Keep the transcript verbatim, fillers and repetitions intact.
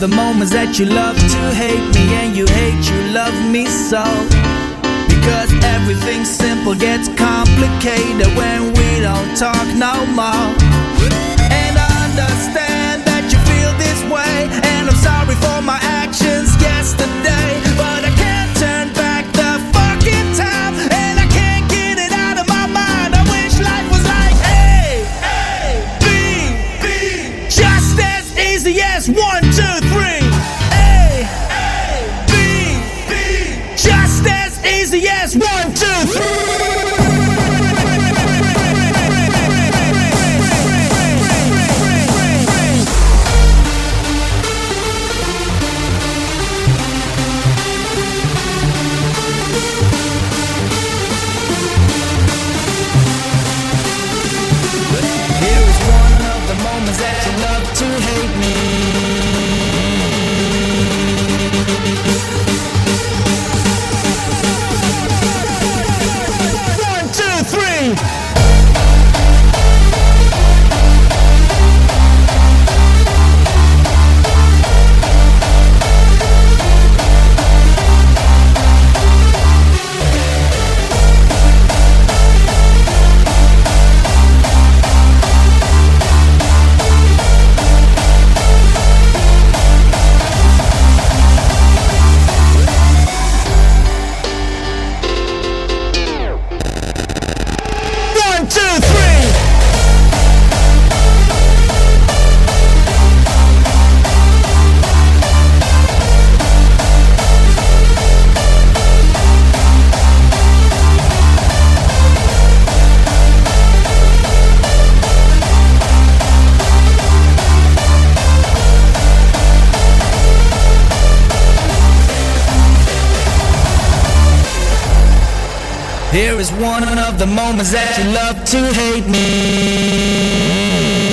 the moments that you love to hate me, and you hate you love me so. Because everything simple gets complicated when we don't talk no more. And I understand that you feel this way, and I'm sorry for my actions yesterday, but I can't turn back the fucking time, and I can't get it out of my mind. I wish life was like A, A, B, B, just as easy as one, two, three. A, A, B, B, just as easy as one, two, three. That you love to hate me. One, two, three. Here is one of the moments that you love to hate me.